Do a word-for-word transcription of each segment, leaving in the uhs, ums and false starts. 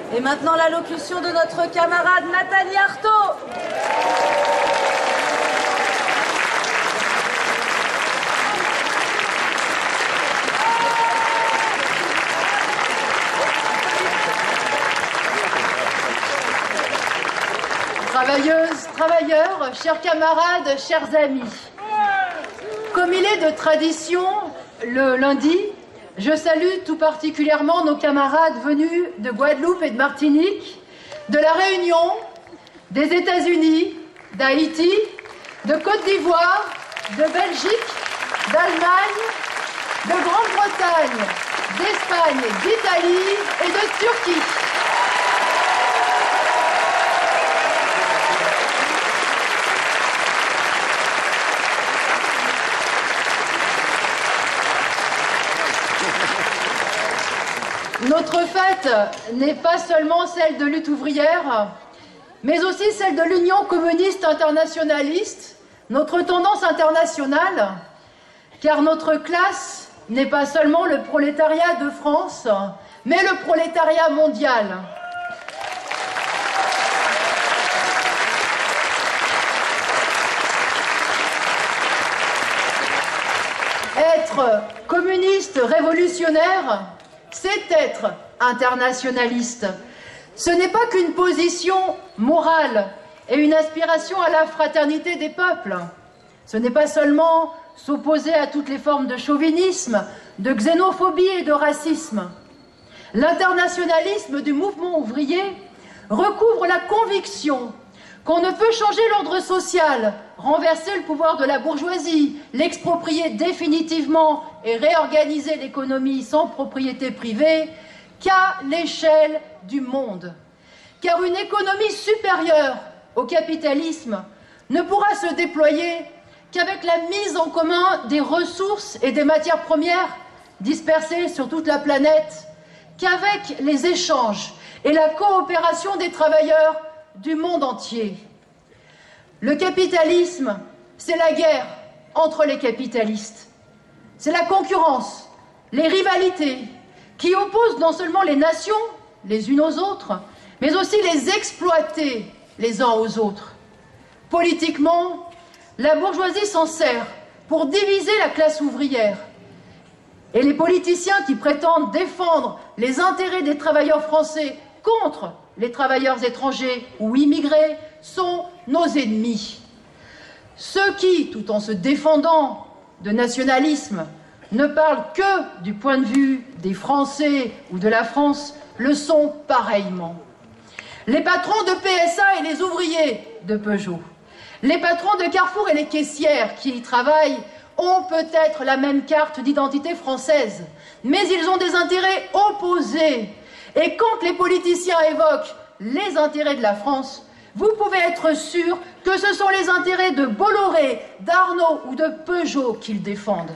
Et maintenant l'allocution de notre camarade Nathalie Arthaud. Travailleuses, travailleurs, chers camarades, chers amis, comme il est de tradition, le lundi, je salue tout particulièrement nos camarades venus de Guadeloupe et de Martinique, de la Réunion, des États-Unis, d'Haïti, de Côte d'Ivoire, de Belgique, d'Allemagne, de Grande-Bretagne, d'Espagne, d'Italie et de Turquie. Notre fête n'est pas seulement celle de lutte ouvrière, mais aussi celle de l'Union communiste internationaliste, notre tendance internationale, car notre classe n'est pas seulement le prolétariat de France, mais le prolétariat mondial. Être communiste révolutionnaire, c'est être internationaliste. Ce n'est pas qu'une position morale et une aspiration à la fraternité des peuples. Ce n'est pas seulement s'opposer à toutes les formes de chauvinisme, de xénophobie et de racisme. L'internationalisme du mouvement ouvrier recouvre la conviction qu'on ne peut changer l'ordre social, renverser le pouvoir de la bourgeoisie, l'exproprier définitivement et réorganiser l'économie sans propriété privée qu'à l'échelle du monde. Car une économie supérieure au capitalisme ne pourra se déployer qu'avec la mise en commun des ressources et des matières premières dispersées sur toute la planète, qu'avec les échanges et la coopération des travailleurs du monde entier. Le capitalisme, c'est la guerre entre les capitalistes. C'est la concurrence, les rivalités, qui opposent non seulement les nations les unes aux autres, mais aussi les exploiter les uns aux autres. Politiquement, la bourgeoisie s'en sert pour diviser la classe ouvrière. Et les politiciens qui prétendent défendre les intérêts des travailleurs français contre les travailleurs étrangers ou immigrés sont nos ennemis. Ceux qui, tout en se défendant de nationalisme, ne parlent que du point de vue des Français ou de la France, le sont pareillement. Les patrons de P S A et les ouvriers de Peugeot, les patrons de Carrefour et les caissières qui y travaillent ont peut-être la même carte d'identité française, mais ils ont des intérêts opposés. Et quand les politiciens évoquent les intérêts de la France, vous pouvez être sûr que ce sont les intérêts de Bolloré, d'Arnaud ou de Peugeot qu'ils défendent.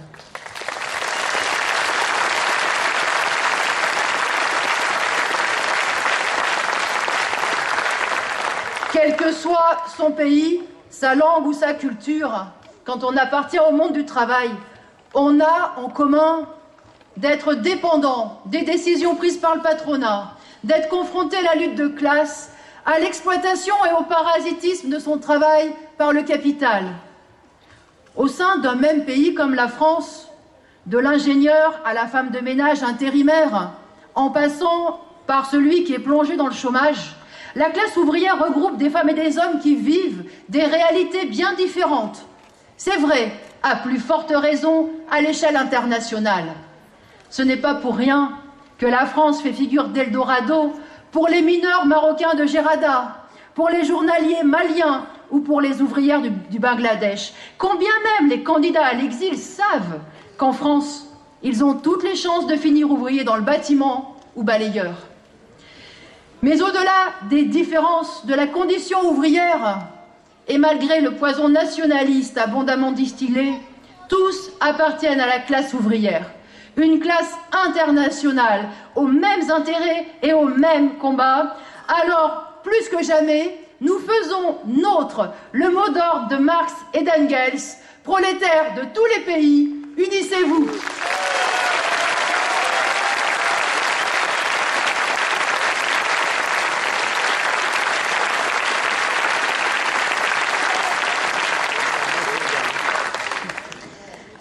Quel que soit son pays, sa langue ou sa culture, quand on appartient au monde du travail, on a en commun d'être dépendant des décisions prises par le patronat, d'être confronté à la lutte de classe, à l'exploitation et au parasitisme de son travail par le capital. Au sein d'un même pays comme la France, de l'ingénieur à la femme de ménage intérimaire, en passant par celui qui est plongé dans le chômage, la classe ouvrière regroupe des femmes et des hommes qui vivent des réalités bien différentes. C'est vrai, à plus forte raison à l'échelle internationale. Ce n'est pas pour rien que la France fait figure d'Eldorado pour les mineurs marocains de Gerada, pour les journaliers maliens ou pour les ouvrières du, du Bangladesh. Combien même les candidats à l'exil savent qu'en France, ils ont toutes les chances de finir ouvriers dans le bâtiment ou balayeurs. Mais au-delà des différences de la condition ouvrière, et malgré le poison nationaliste abondamment distillé, tous appartiennent à la classe ouvrière. Une classe internationale, aux mêmes intérêts et aux mêmes combats. Alors, plus que jamais, nous faisons nôtre le mot d'ordre de Marx et d'Engels, prolétaires de tous les pays, unissez-vous.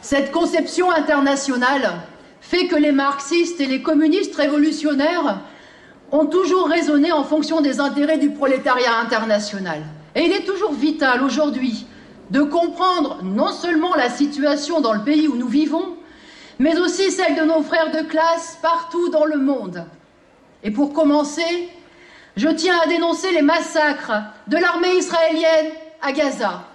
Cette conception internationale fait que les marxistes et les communistes révolutionnaires ont toujours raisonné en fonction des intérêts du prolétariat international. Et il est toujours vital aujourd'hui de comprendre non seulement la situation dans le pays où nous vivons, mais aussi celle de nos frères de classe partout dans le monde. Et pour commencer, je tiens à dénoncer les massacres de l'armée israélienne à Gaza.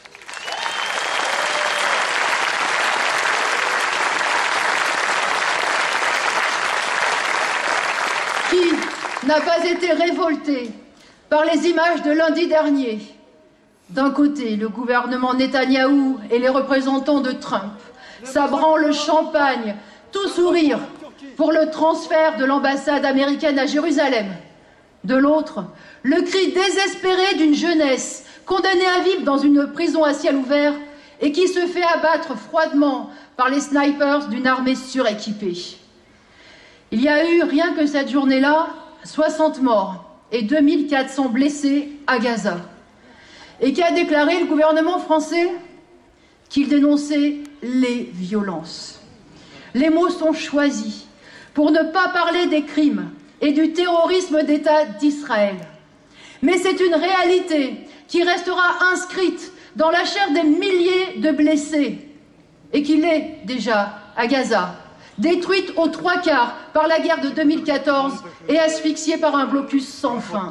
Qui n'a pas été révolté par les images de lundi dernier? D'un côté, le gouvernement Netanyahou et les représentants de Trump sabrant le champagne, tout sourire, pour le transfert de l'ambassade américaine à Jérusalem. De l'autre, le cri désespéré d'une jeunesse condamnée à vivre dans une prison à ciel ouvert et qui se fait abattre froidement par les snipers d'une armée suréquipée. Il y a eu, rien que cette journée-là, soixante morts et deux mille quatre cents blessés à Gaza. Et qu'a déclaré le gouvernement français? Qu'il dénonçait les violences. Les mots sont choisis pour ne pas parler des crimes et du terrorisme d'État d'Israël. Mais c'est une réalité qui restera inscrite dans la chair des milliers de blessés et qui l'est déjà à Gaza, détruite aux trois quarts par la guerre de deux mille quatorze et asphyxiée par un blocus sans fin.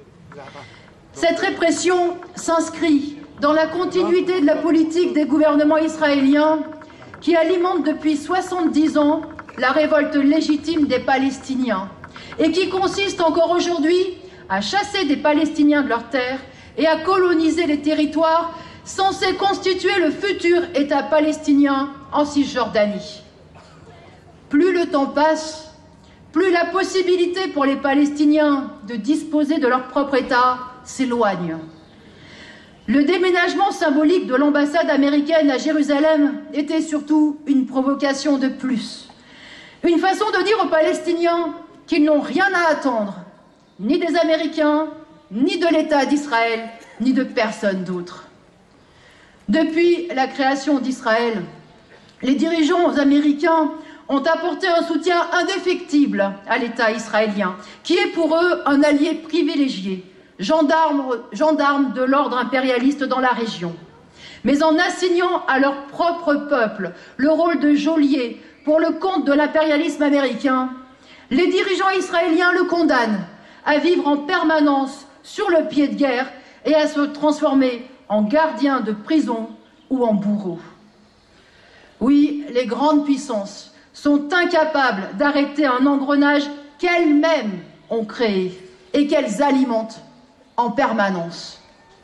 Cette répression s'inscrit dans la continuité de la politique des gouvernements israéliens qui alimentent depuis soixante-dix ans la révolte légitime des Palestiniens et qui consiste encore aujourd'hui à chasser des Palestiniens de leurs terres et à coloniser les territoires censés constituer le futur État palestinien en Cisjordanie. Plus le temps passe, plus la possibilité pour les Palestiniens de disposer de leur propre État s'éloigne. Le déménagement symbolique de l'ambassade américaine à Jérusalem était surtout une provocation de plus. Une façon de dire aux Palestiniens qu'ils n'ont rien à attendre, ni des Américains, ni de l'État d'Israël, ni de personne d'autre. Depuis la création d'Israël, les dirigeants américains ont apporté un soutien indéfectible à l'État israélien, qui est pour eux un allié privilégié, gendarme, gendarme de l'ordre impérialiste dans la région. Mais en assignant à leur propre peuple le rôle de geôlier pour le compte de l'impérialisme américain, les dirigeants israéliens le condamnent à vivre en permanence sur le pied de guerre et à se transformer en gardien de prison ou en bourreau. Oui, les grandes puissances sont incapables d'arrêter un engrenage qu'elles-mêmes ont créé et qu'elles alimentent en permanence.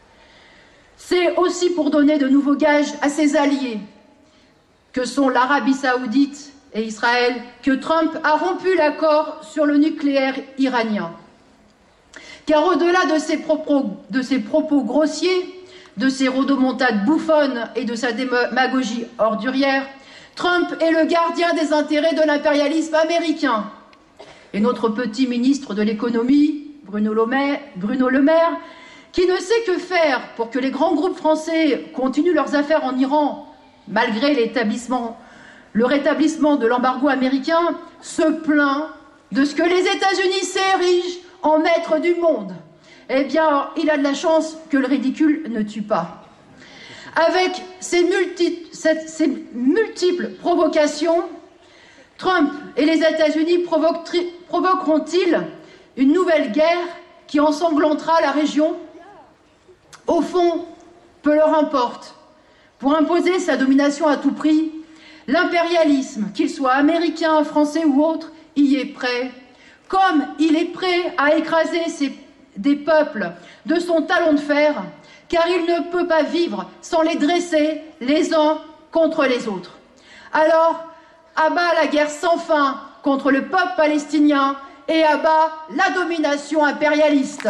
C'est aussi pour donner de nouveaux gages à ses alliés, que sont l'Arabie saoudite et Israël, que Trump a rompu l'accord sur le nucléaire iranien. Car au-delà de ses propos, de ses propos grossiers, de ses rodomontades bouffonnes et de sa démagogie ordurière, Trump est le gardien des intérêts de l'impérialisme américain. Et notre petit ministre de l'économie, Bruno Le Maire, Bruno Le Maire, qui ne sait que faire pour que les grands groupes français continuent leurs affaires en Iran, malgré l'établissement, le rétablissement de l'embargo américain, se plaint de ce que les États-Unis s'érigent en maître du monde. Eh bien, il a de la chance que le ridicule ne tue pas. Avec ces, multi, cette, ces multiples provocations, Trump et les États-Unis provoqueront-ils une nouvelle guerre qui ensanglantera la région? Au fond, peu leur importe. Pour imposer sa domination à tout prix, l'impérialisme, qu'il soit américain, français ou autre, y est prêt, comme il est prêt à écraser ses, des peuples de son talon de fer, car il ne peut pas vivre sans les dresser les uns contre les autres. Alors, à bas la guerre sans fin contre le peuple palestinien et à bas la domination impérialiste.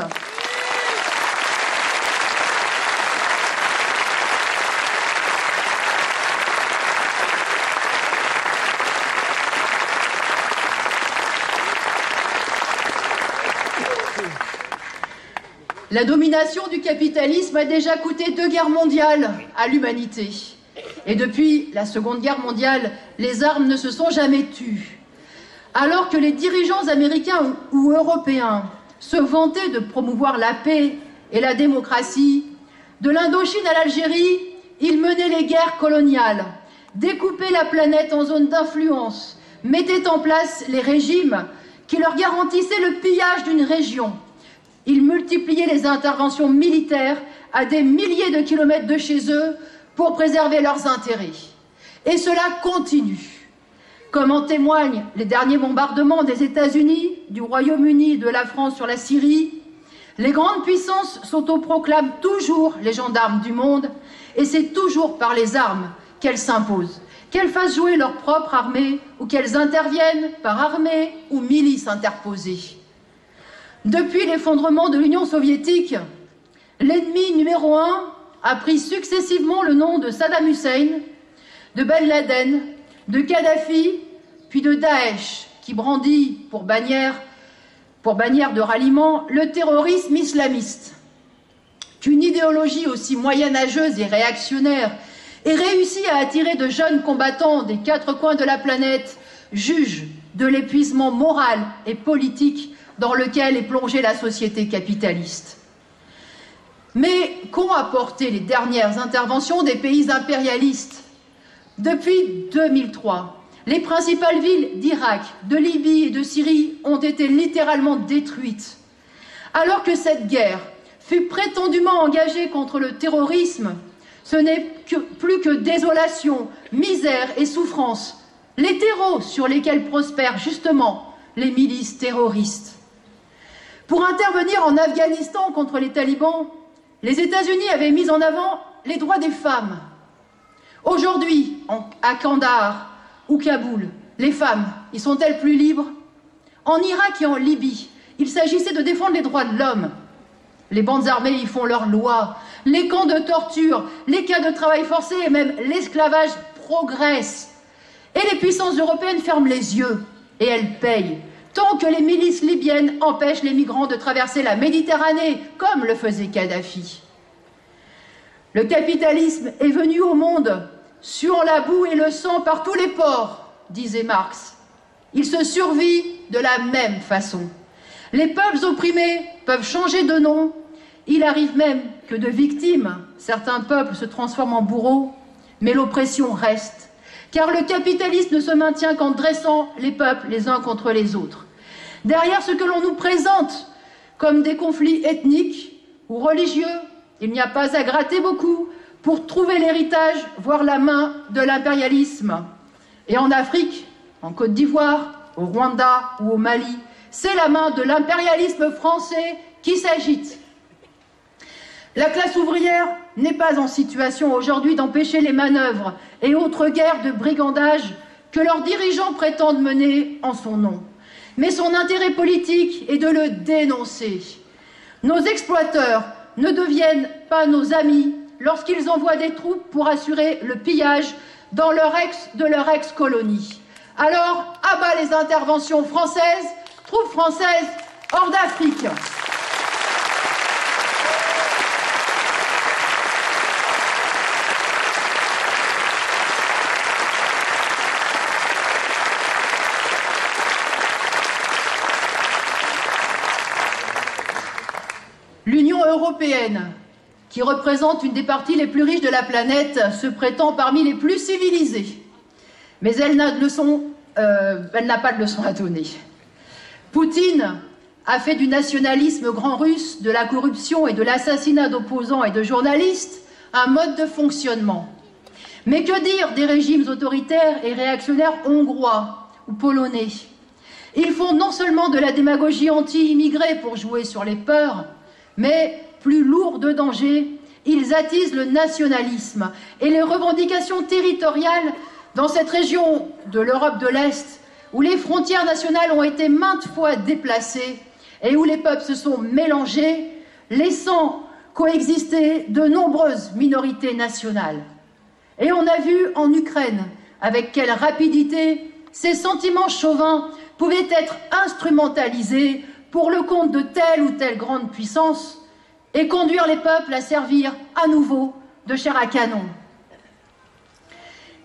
La domination du capitalisme a déjà coûté deux guerres mondiales à l'humanité. Et depuis la Seconde Guerre mondiale, les armes ne se sont jamais tues. Alors que les dirigeants américains ou européens se vantaient de promouvoir la paix et la démocratie, de l'Indochine à l'Algérie, ils menaient les guerres coloniales, découpaient la planète en zones d'influence, mettaient en place les régimes qui leur garantissaient le pillage d'une région. Ils multipliaient les interventions militaires à des milliers de kilomètres de chez eux pour préserver leurs intérêts. Et cela continue. Comme en témoignent les derniers bombardements des États-Unis, du Royaume-Uni et de la France sur la Syrie, les grandes puissances s'autoproclament toujours les gendarmes du monde, et c'est toujours par les armes qu'elles s'imposent, qu'elles fassent jouer leur propre armée ou qu'elles interviennent par armée ou milice interposée. Depuis l'effondrement de l'Union soviétique, l'ennemi numéro un a pris successivement le nom de Saddam Hussein, de Ben Laden, de Kadhafi, puis de Daesh, qui brandit pour bannière, pour bannière de ralliement le terrorisme islamiste. Qu'une idéologie aussi moyenâgeuse et réactionnaire ait réussi à attirer de jeunes combattants des quatre coins de la planète juge de l'épuisement moral et politique dans lequel est plongée la société capitaliste. Mais qu'ont apporté les dernières interventions des pays impérialistes? Depuis deux mille trois, les principales villes d'Irak, de Libye et de Syrie ont été littéralement détruites. Alors que cette guerre fut prétendument engagée contre le terrorisme, ce n'est que, plus que désolation, misère et souffrance, les terreaux sur lesquels prospèrent justement les milices terroristes. Pour intervenir en Afghanistan contre les talibans, les États-Unis avaient mis en avant les droits des femmes. Aujourd'hui, à Kandahar ou Kaboul, les femmes, y sont-elles plus libres? En Irak et en Libye, il s'agissait de défendre les droits de l'homme. Les bandes armées y font leurs lois. Les camps de torture, les cas de travail forcé et même l'esclavage progressent. Et les puissances européennes ferment les yeux et elles payent, tant que les milices libyennes empêchent les migrants de traverser la Méditerranée, comme le faisait Kadhafi. Le capitalisme est venu au monde suant la boue et le sang par tous les pores, disait Marx. Il se survit de la même façon. Les peuples opprimés peuvent changer de nom. Il arrive même que de victimes, certains peuples se transforment en bourreaux, mais l'oppression reste. Car le capitalisme ne se maintient qu'en dressant les peuples les uns contre les autres. Derrière ce que l'on nous présente comme des conflits ethniques ou religieux, il n'y a pas à gratter beaucoup pour trouver l'héritage, voire la main de l'impérialisme. Et en Afrique, en Côte d'Ivoire, au Rwanda ou au Mali, c'est la main de l'impérialisme français qui s'agite. La classe ouvrière n'est pas en situation aujourd'hui d'empêcher les manœuvres et autres guerres de brigandage que leurs dirigeants prétendent mener en son nom. Mais son intérêt politique est de le dénoncer. Nos exploiteurs ne deviennent pas nos amis lorsqu'ils envoient des troupes pour assurer le pillage dans leur ex, de leur ex-colonie. Alors, à bas les interventions françaises, troupes françaises hors d'Afrique. L'Union européenne, qui représente une des parties les plus riches de la planète, se prétend parmi les plus civilisées. Mais elle n'a de leçon, euh, elle n'a pas de leçon à donner. Poutine a fait du nationalisme grand russe, de la corruption et de l'assassinat d'opposants et de journalistes un mode de fonctionnement. Mais que dire des régimes autoritaires et réactionnaires hongrois ou polonais? Ils font non seulement de la démagogie anti-immigrée pour jouer sur les peurs, mais plus lourd de danger, ils attisent le nationalisme et les revendications territoriales dans cette région de l'Europe de l'Est où les frontières nationales ont été maintes fois déplacées et où les peuples se sont mélangés, laissant coexister de nombreuses minorités nationales. Et on a vu en Ukraine avec quelle rapidité ces sentiments chauvins pouvaient être instrumentalisés pour le compte de telle ou telle grande puissance et conduire les peuples à servir à nouveau de chair à canon.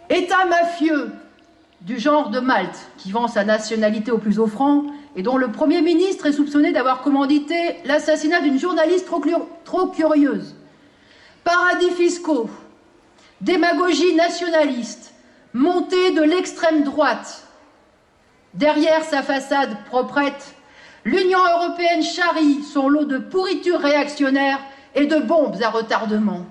État mafieux du genre de Malte, qui vend sa nationalité au plus offrant et dont le Premier ministre est soupçonné d'avoir commandité l'assassinat d'une journaliste trop, trop curieuse. Paradis fiscaux, démagogie nationaliste, montée de l'extrême droite. Derrière sa façade proprette, l'Union européenne charrie son lot de pourritures réactionnaires et de bombes à retardement.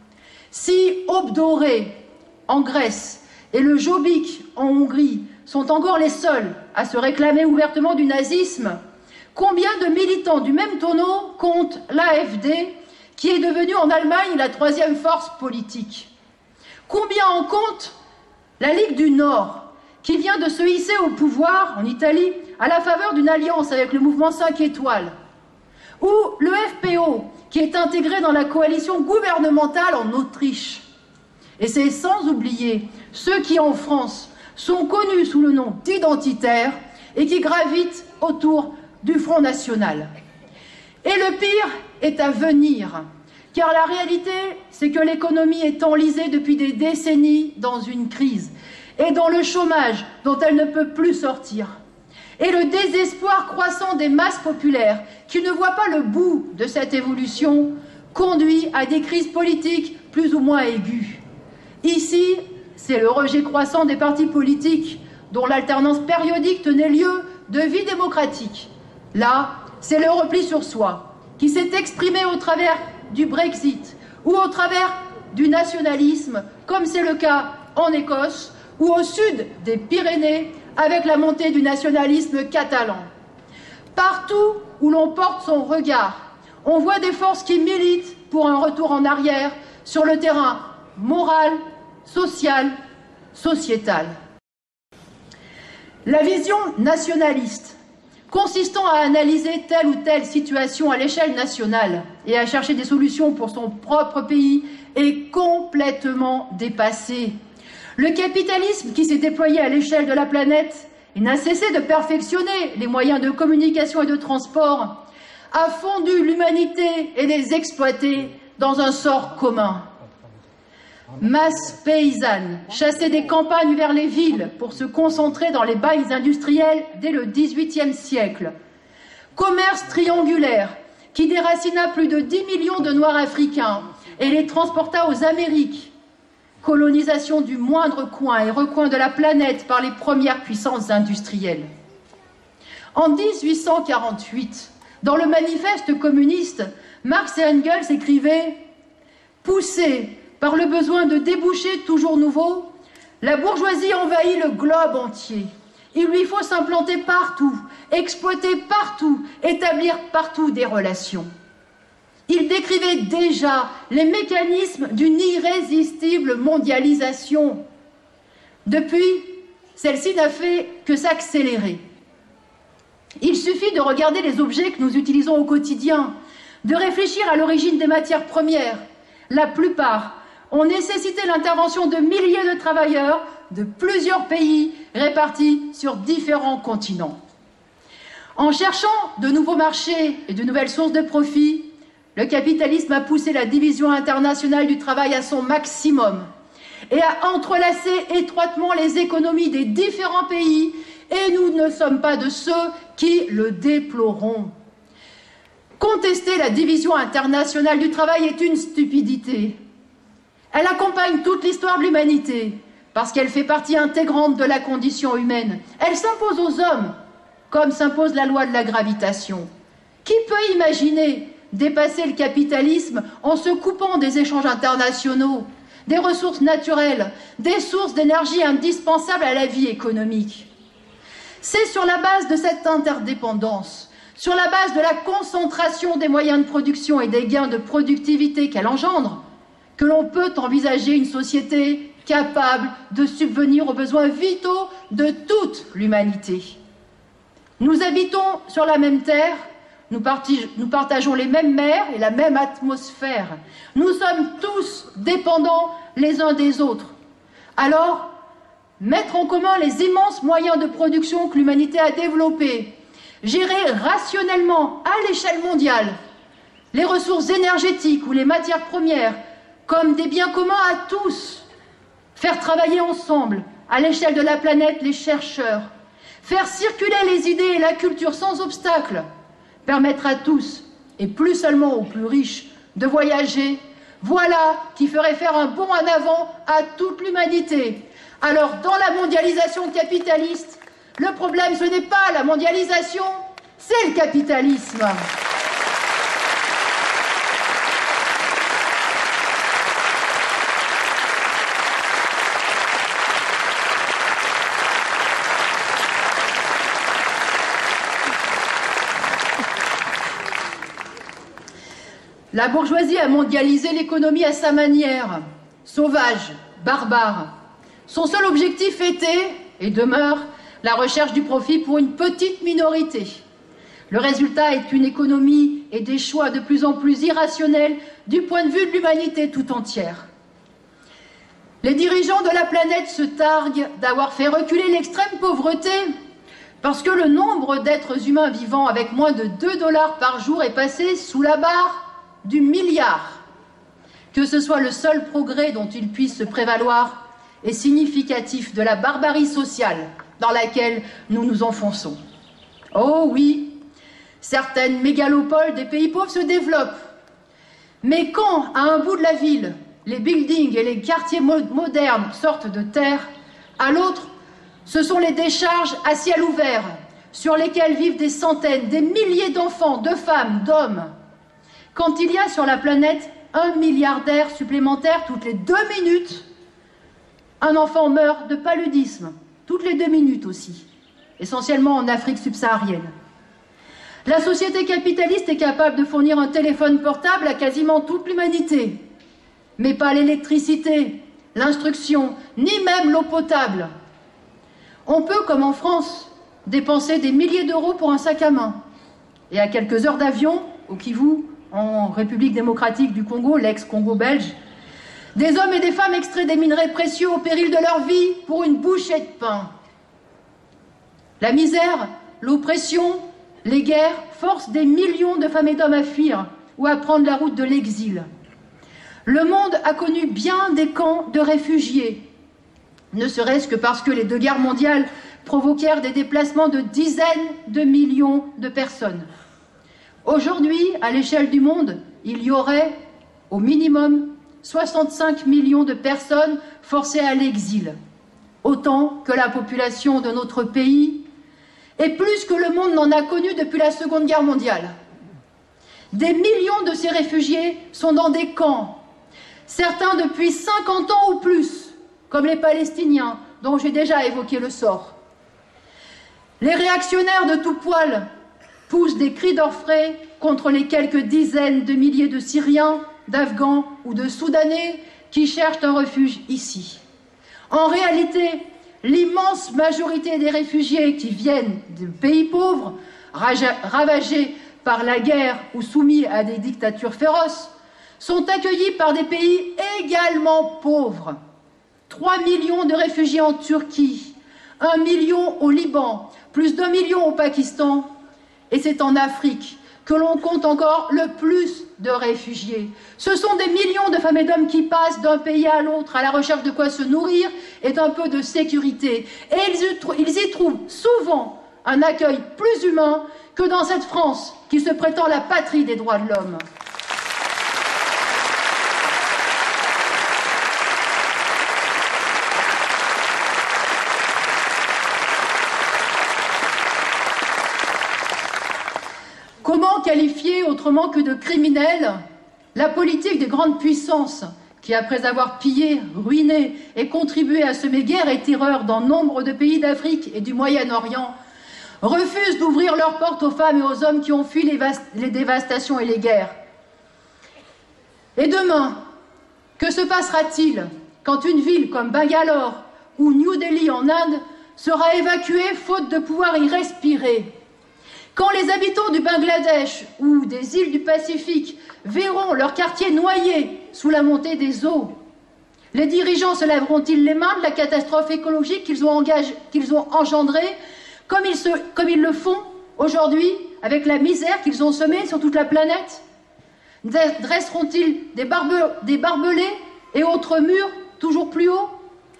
Si Aube dorée en Grèce et le Jobbik en Hongrie sont encore les seuls à se réclamer ouvertement du nazisme, combien de militants du même tonneau compte l'A F D, qui est devenue en Allemagne la troisième force politique? Combien en compte la Ligue du Nord, qui vient de se hisser au pouvoir en Italie à la faveur d'une alliance avec le mouvement cinq étoiles? Ou le F P O, qui est intégré dans la coalition gouvernementale en Autriche? Et c'est sans oublier ceux qui, en France, sont connus sous le nom d'identitaires et qui gravitent autour du Front National. Et le pire est à venir, car la réalité, c'est que l'économie est enlisée depuis des décennies dans une crise et dans le chômage dont elle ne peut plus sortir. Et le désespoir croissant des masses populaires, qui ne voient pas le bout de cette évolution, conduit à des crises politiques plus ou moins aiguës. Ici, c'est le rejet croissant des partis politiques, dont l'alternance périodique tenait lieu de vie démocratique. Là, c'est le repli sur soi, qui s'est exprimé au travers du Brexit ou au travers du nationalisme, comme c'est le cas en Écosse ou au sud des Pyrénées, avec la montée du nationalisme catalan. Partout où l'on porte son regard, on voit des forces qui militent pour un retour en arrière sur le terrain moral, social, sociétal. La vision nationaliste, consistant à analyser telle ou telle situation à l'échelle nationale et à chercher des solutions pour son propre pays, est complètement dépassée. Le capitalisme qui s'est déployé à l'échelle de la planète et n'a cessé de perfectionner les moyens de communication et de transport a fondu l'humanité et les exploité dans un sort commun. Masse paysanne, chassée des campagnes vers les villes pour se concentrer dans les bagnes industriels dès le dix-huitième siècle. Commerce triangulaire qui déracina plus de dix millions de Noirs africains et les transporta aux Amériques. Colonisation du moindre coin et recoin de la planète par les premières puissances industrielles. En mille huit cent quarante-huit, dans le manifeste communiste, Marx et Engels écrivaient « Poussés par le besoin de débouchés toujours nouveaux, la bourgeoisie envahit le globe entier. Il lui faut s'implanter partout, exploiter partout, établir partout des relations. » Il décrivait déjà les mécanismes d'une irrésistible mondialisation. Depuis, celle-ci n'a fait que s'accélérer. Il suffit de regarder les objets que nous utilisons au quotidien, de réfléchir à l'origine des matières premières. La plupart ont nécessité l'intervention de milliers de travailleurs de plusieurs pays répartis sur différents continents. En cherchant de nouveaux marchés et de nouvelles sources de profit, le capitalisme a poussé la division internationale du travail à son maximum et a entrelacé étroitement les économies des différents pays, et nous ne sommes pas de ceux qui le déplorons. Contester la division internationale du travail est une stupidité. Elle accompagne toute l'histoire de l'humanité, parce qu'elle fait partie intégrante de la condition humaine. Elle s'impose aux hommes, comme s'impose la loi de la gravitation. Qui peut imaginer dépasser le capitalisme en se coupant des échanges internationaux, des ressources naturelles, des sources d'énergie indispensables à la vie économique? C'est sur la base de cette interdépendance, sur la base de la concentration des moyens de production et des gains de productivité qu'elle engendre, que l'on peut envisager une société capable de subvenir aux besoins vitaux de toute l'humanité. Nous habitons sur la même terre, nous, nous partageons les mêmes mers et la même atmosphère. Nous sommes tous dépendants les uns des autres. Alors, mettre en commun les immenses moyens de production que l'humanité a développés, gérer rationnellement à l'échelle mondiale les ressources énergétiques ou les matières premières comme des biens communs à tous, faire travailler ensemble, à l'échelle de la planète, les chercheurs, faire circuler les idées et la culture sans obstacle, permettre à tous, et plus seulement aux plus riches, de voyager, voilà qui ferait faire un bond en avant à toute l'humanité. Alors, dans la mondialisation capitaliste, le problème, ce n'est pas la mondialisation, c'est le capitalisme. La bourgeoisie a mondialisé l'économie à sa manière, sauvage, barbare. Son seul objectif était, et demeure, la recherche du profit pour une petite minorité. Le résultat est une économie et des choix de plus en plus irrationnels du point de vue de l'humanité tout entière. Les dirigeants de la planète se targuent d'avoir fait reculer l'extrême pauvreté parce que le nombre d'êtres humains vivant avec moins de deux dollars par jour est passé sous la barre du milliard. Que ce soit le seul progrès dont ils puissent se prévaloir est significatif de la barbarie sociale dans laquelle nous nous enfonçons. Oh oui, certaines mégalopoles des pays pauvres se développent. Mais quand, à un bout de la ville, les buildings et les quartiers modernes sortent de terre, à l'autre, ce sont les décharges à ciel ouvert, sur lesquelles vivent des centaines, des milliers d'enfants, de femmes, d'hommes. Quand il y a sur la planète un milliardaire supplémentaire toutes les deux minutes, un enfant meurt de paludisme, toutes les deux minutes aussi, essentiellement en Afrique subsaharienne. La société capitaliste est capable de fournir un téléphone portable à quasiment toute l'humanité, mais pas l'électricité, l'instruction, ni même l'eau potable. On peut, comme en France, dépenser des milliers d'euros pour un sac à main. Et à quelques heures d'avion, au Kivu, en République démocratique du Congo, l'ex-Congo belge, des hommes et des femmes extraient des minerais précieux au péril de leur vie pour une bouchée de pain. La misère, l'oppression, les guerres forcent des millions de femmes et d'hommes à fuir ou à prendre la route de l'exil. Le monde a connu bien des camps de réfugiés, ne serait-ce que parce que les deux guerres mondiales provoquèrent des déplacements de dizaines de millions de personnes. Aujourd'hui, à l'échelle du monde, il y aurait, au minimum, soixante-cinq millions de personnes forcées à l'exil, autant que la population de notre pays, et plus que le monde n'en a connu depuis la Seconde Guerre mondiale. Des millions de ces réfugiés sont dans des camps, certains depuis cinquante ans ou plus, comme les Palestiniens, dont j'ai déjà évoqué le sort. Les réactionnaires de tout poil poussent des cris d'orfraie contre les quelques dizaines de milliers de Syriens, d'Afghans ou de Soudanais qui cherchent un refuge ici. En réalité, l'immense majorité des réfugiés qui viennent de pays pauvres, ravagés par la guerre ou soumis à des dictatures féroces, sont accueillis par des pays également pauvres. trois millions de réfugiés en Turquie, un million au Liban, plus d'un million au Pakistan, et c'est en Afrique que l'on compte encore le plus de réfugiés. Ce sont des millions de femmes et d'hommes qui passent d'un pays à l'autre à la recherche de quoi se nourrir et d'un peu de sécurité. Et ils y, ils y trouvent souvent un accueil plus humain que dans cette France qui se prétend la patrie des droits de l'homme. Comment qualifier autrement que de criminels la politique des grandes puissances qui, après avoir pillé, ruiné et contribué à semer guerre et terreur dans nombre de pays d'Afrique et du Moyen-Orient, refusent d'ouvrir leurs portes aux femmes et aux hommes qui ont fui les, les dévastations et les guerres. Et demain, que se passera-t-il quand une ville comme Bangalore ou New Delhi en Inde sera évacuée faute de pouvoir y respirer? Quand les habitants du Bangladesh ou des îles du Pacifique verront leur quartier noyé sous la montée des eaux, les dirigeants se lèveront-ils les mains de la catastrophe écologique qu'ils ont, qu'ils ont engendrée, comme ils, se, comme ils le font aujourd'hui avec la misère qu'ils ont semée sur toute la planète? Dresseront-ils des, barbe, des barbelés et autres murs toujours plus hauts?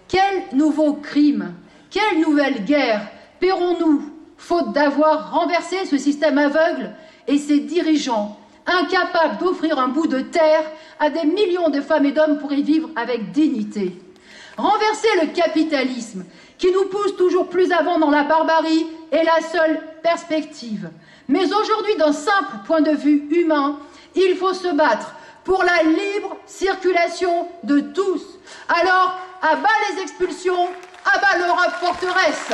Quel nouveau crime, quelle nouvelle guerre paierons-nous, faute d'avoir renversé ce système aveugle et ses dirigeants, incapables d'offrir un bout de terre à des millions de femmes et d'hommes pour y vivre avec dignité? Renverser le capitalisme qui nous pousse toujours plus avant dans la barbarie est la seule perspective. Mais aujourd'hui, d'un simple point de vue humain, il faut se battre pour la libre circulation de tous. Alors, à bas les expulsions, à bas l'Europe forteresse.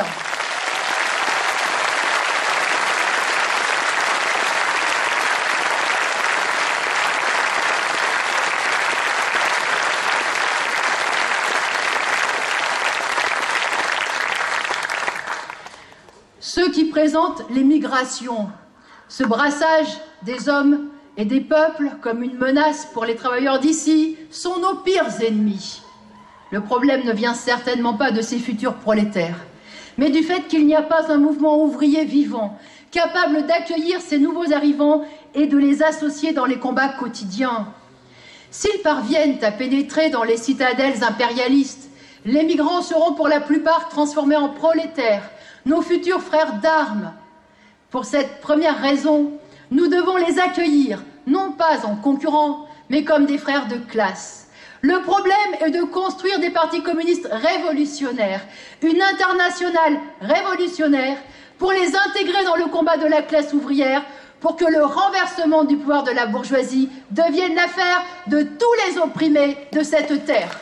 Ceux qui présentent les migrations, ce brassage des hommes et des peuples comme une menace pour les travailleurs d'ici, sont nos pires ennemis. Le problème ne vient certainement pas de ces futurs prolétaires, mais du fait qu'il n'y a pas un mouvement ouvrier vivant, capable d'accueillir ces nouveaux arrivants et de les associer dans les combats quotidiens. S'ils parviennent à pénétrer dans les citadelles impérialistes, les migrants seront pour la plupart transformés en prolétaires, nos futurs frères d'armes. Pour cette première raison, nous devons les accueillir, non pas en concurrents, mais comme des frères de classe. Le problème est de construire des partis communistes révolutionnaires, une internationale révolutionnaire, pour les intégrer dans le combat de la classe ouvrière, pour que le renversement du pouvoir de la bourgeoisie devienne l'affaire de tous les opprimés de cette terre.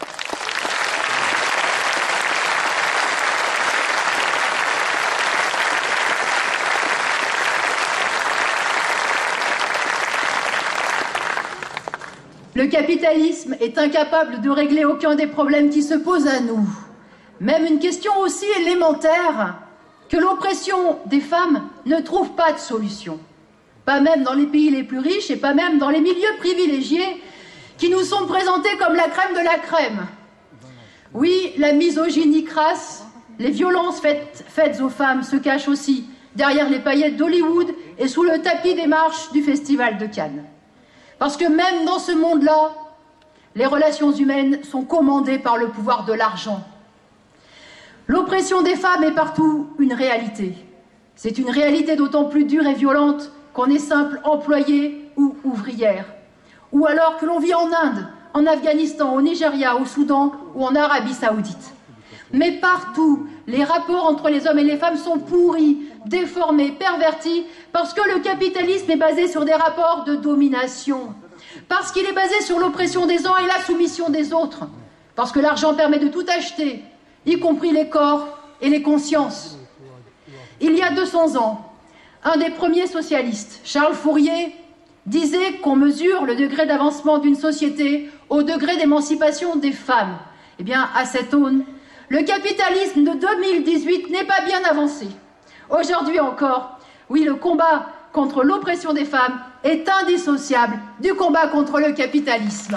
Le capitalisme est incapable de régler aucun des problèmes qui se posent à nous. Même une question aussi élémentaire que l'oppression des femmes ne trouve pas de solution. Pas même dans les pays les plus riches et pas même dans les milieux privilégiés qui nous sont présentés comme la crème de la crème. Oui, la misogynie crasse, les violences faites, faites aux femmes se cachent aussi derrière les paillettes d'Hollywood et sous le tapis des marches du Festival de Cannes. Parce que même dans ce monde-là, les relations humaines sont commandées par le pouvoir de l'argent. L'oppression des femmes est partout une réalité. C'est une réalité d'autant plus dure et violente qu'on est simple employé ou ouvrière. Ou alors que l'on vit en Inde, en Afghanistan, au Nigeria, au Soudan ou en Arabie Saoudite. Mais partout, les rapports entre les hommes et les femmes sont pourris, déformés, pervertis, parce que le capitalisme est basé sur des rapports de domination, parce qu'il est basé sur l'oppression des uns et la soumission des autres, parce que l'argent permet de tout acheter, y compris les corps et les consciences. Il y a deux cents ans, un des premiers socialistes, Charles Fourier, disait qu'on mesure le degré d'avancement d'une société au degré d'émancipation des femmes. Eh bien, à cette aune, le capitalisme de deux mille dix-huit n'est pas bien avancé. Aujourd'hui encore, oui, le combat contre l'oppression des femmes est indissociable du combat contre le capitalisme.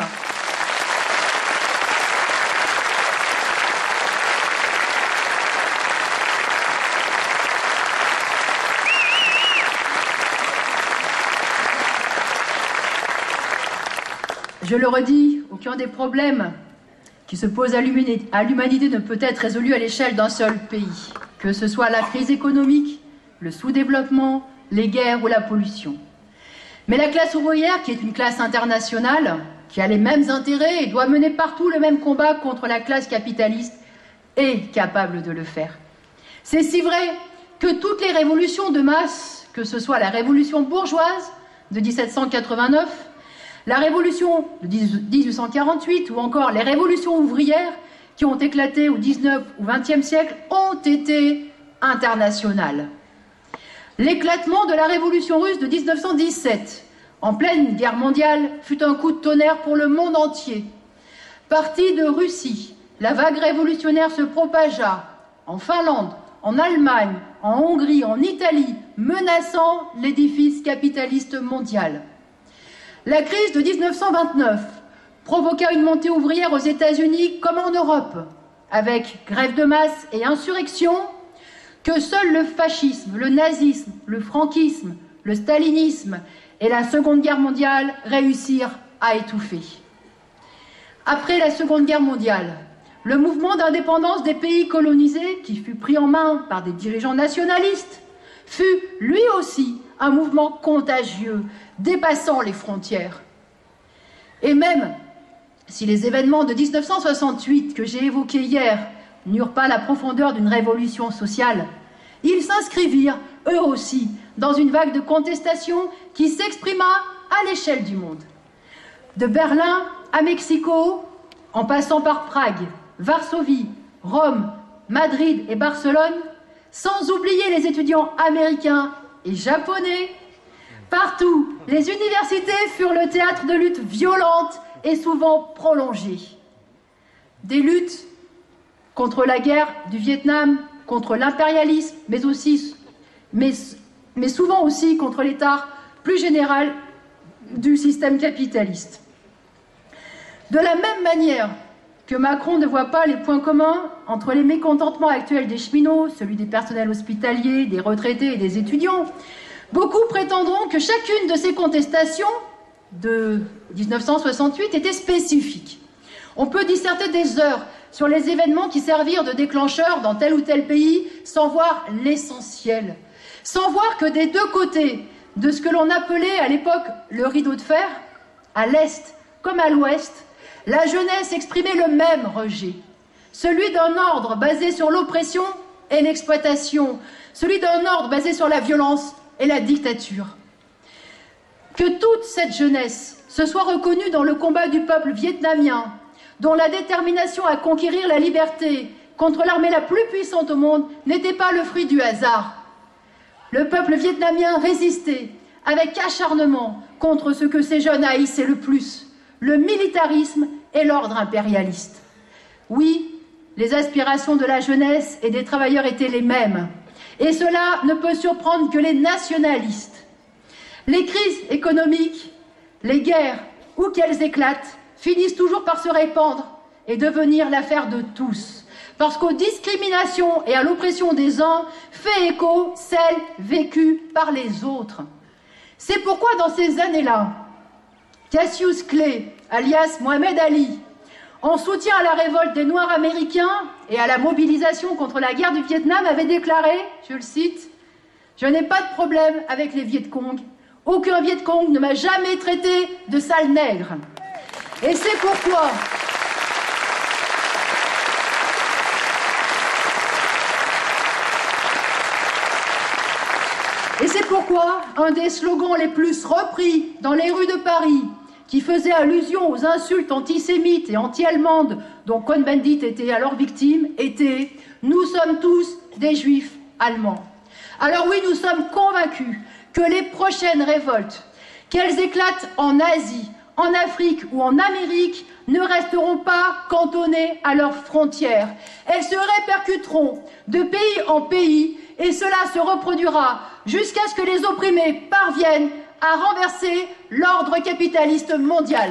Je le redis, aucun des problèmes qui se posent à l'humanité ne peut être résolu à l'échelle d'un seul pays, que ce soit la crise économique, le sous-développement, les guerres ou la pollution. Mais la classe ouvrière, qui est une classe internationale, qui a les mêmes intérêts et doit mener partout le même combat contre la classe capitaliste, est capable de le faire. C'est si vrai que toutes les révolutions de masse, que ce soit la révolution bourgeoise de mille sept cent quatre-vingt-neuf, la révolution de mille huit cent quarante-huit ou encore les révolutions ouvrières qui ont éclaté au dix-neuvième ou vingtième siècle ont été internationales. L'éclatement de la révolution russe de mille neuf cent dix-sept, en pleine guerre mondiale, fut un coup de tonnerre pour le monde entier. Partie de Russie, la vague révolutionnaire se propagea en Finlande, en Allemagne, en Hongrie, en Italie, menaçant l'édifice capitaliste mondial. La crise de mille neuf cent vingt-neuf provoqua une montée ouvrière aux États-Unis comme en Europe, avec grève de masse et insurrection que seul le fascisme, le nazisme, le franquisme, le stalinisme et la Seconde Guerre mondiale réussirent à étouffer. Après la Seconde Guerre mondiale, le mouvement d'indépendance des pays colonisés, qui fut pris en main par des dirigeants nationalistes, fut lui aussi un mouvement contagieux, dépassant les frontières. Et même si les événements de mille neuf cent soixante-huit que j'ai évoqués hier n'eurent pas la profondeur d'une révolution sociale, ils s'inscrivirent, eux aussi, dans une vague de contestation qui s'exprima à l'échelle du monde. De Berlin à Mexico, en passant par Prague, Varsovie, Rome, Madrid et Barcelone, sans oublier les étudiants américains et japonais, partout, les universités furent le théâtre de luttes violentes et souvent prolongées. Des luttes contre la guerre du Vietnam, contre l'impérialisme, mais aussi, mais, mais souvent aussi contre l'état plus général du système capitaliste. De la même manière que Macron ne voit pas les points communs entre les mécontentements actuels des cheminots, celui des personnels hospitaliers, des retraités et des étudiants, beaucoup prétendront que chacune de ces contestations de mille neuf cent soixante-huit était spécifique. On peut disserter des heures sur les événements qui servirent de déclencheurs dans tel ou tel pays sans voir l'essentiel, sans voir que des deux côtés de ce que l'on appelait à l'époque le rideau de fer, à l'Est comme à l'Ouest, la jeunesse exprimait le même rejet, celui d'un ordre basé sur l'oppression et l'exploitation, celui d'un ordre basé sur la violence et la dictature. Que toute cette jeunesse se soit reconnue dans le combat du peuple vietnamien, dont la détermination à conquérir la liberté contre l'armée la plus puissante au monde n'était pas le fruit du hasard. Le peuple vietnamien résistait avec acharnement contre ce que ces jeunes haïssaient le plus, le militarisme et l'ordre impérialiste. Oui, les aspirations de la jeunesse et des travailleurs étaient les mêmes, et cela ne peut surprendre que les nationalistes. Les crises économiques, les guerres, où qu'elles éclatent, finissent toujours par se répandre et devenir l'affaire de tous, parce qu'aux discriminations et à l'oppression des uns fait écho celle vécue par les autres. C'est pourquoi dans ces années-là, Cassius Clay, alias Mohamed Ali, en soutien à la révolte des Noirs américains et à la mobilisation contre la guerre du Vietnam, avait déclaré, je le cite, « Je n'ai pas de problème avec les Viet Cong. Aucun Viet Cong ne m'a jamais traité de sale nègre. » Et c'est pourquoi... Et c'est pourquoi un des slogans les plus repris dans les rues de Paris, qui faisait allusion aux insultes antisémites et anti-allemandes dont Cohn-Bendit était alors victime, était « Nous sommes tous des juifs allemands ». Alors oui, nous sommes convaincus que les prochaines révoltes, qu'elles éclatent en Asie, en Afrique ou en Amérique, ne resteront pas cantonnées à leurs frontières. Elles se répercuteront de pays en pays et cela se reproduira jusqu'à ce que les opprimés parviennent à renverser l'ordre capitaliste mondial.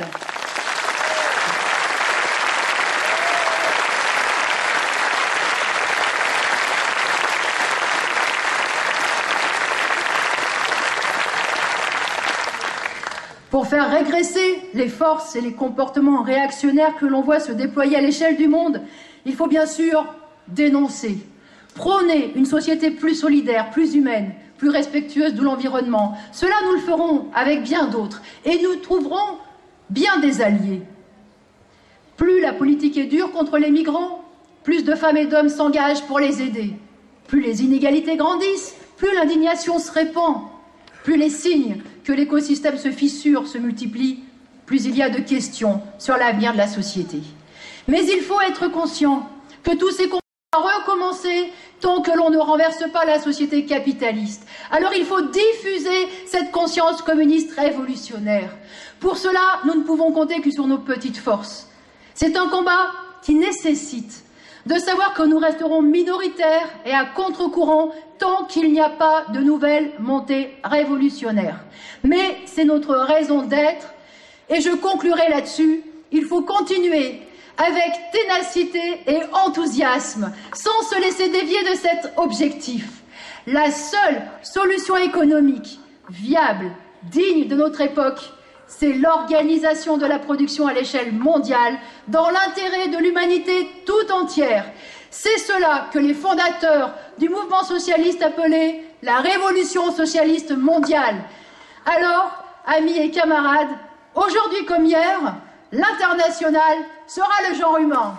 Pour faire régresser les forces et les comportements réactionnaires que l'on voit se déployer à l'échelle du monde, il faut bien sûr dénoncer, prôner une société plus solidaire, plus humaine, plus respectueuse de l'environnement. Cela, nous le ferons avec bien d'autres et nous trouverons bien des alliés. Plus la politique est dure contre les migrants, plus de femmes et d'hommes s'engagent pour les aider. Plus les inégalités grandissent, plus l'indignation se répand. Plus les signes que l'écosystème se fissure, se multiplient, plus il y a de questions sur l'avenir de la société. Mais il faut être conscient que tous ces combats vont recommencer tant que l'on ne renverse pas la société capitaliste. Alors il faut diffuser cette conscience communiste révolutionnaire. Pour cela, nous ne pouvons compter que sur nos petites forces. C'est un combat qui nécessite de savoir que nous resterons minoritaires et à contre-courant tant qu'il n'y a pas de nouvelles montées révolutionnaires. Mais c'est notre raison d'être et je conclurai là-dessus. Il faut continuer avec ténacité et enthousiasme, sans se laisser dévier de cet objectif. La seule solution économique, viable, digne de notre époque, c'est l'organisation de la production à l'échelle mondiale, dans l'intérêt de l'humanité tout entière. C'est cela que les fondateurs du mouvement socialiste appelaient la révolution socialiste mondiale. Alors, amis et camarades, aujourd'hui comme hier, l'international sera le genre humain.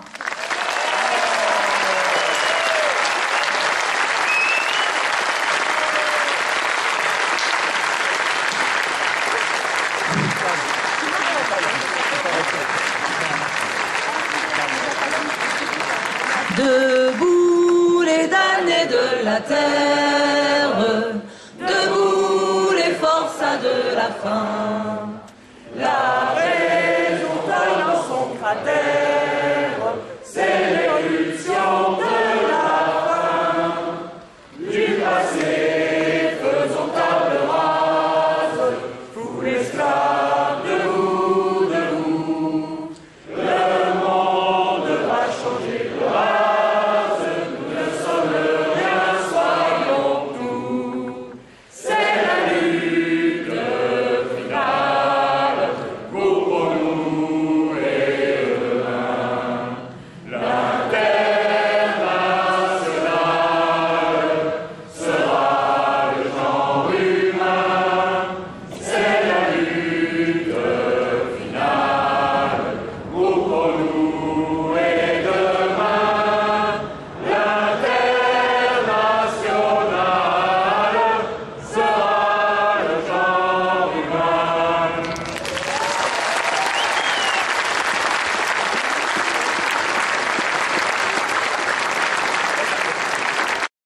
Debout les damnés de la terre, debout les forçats de la faim.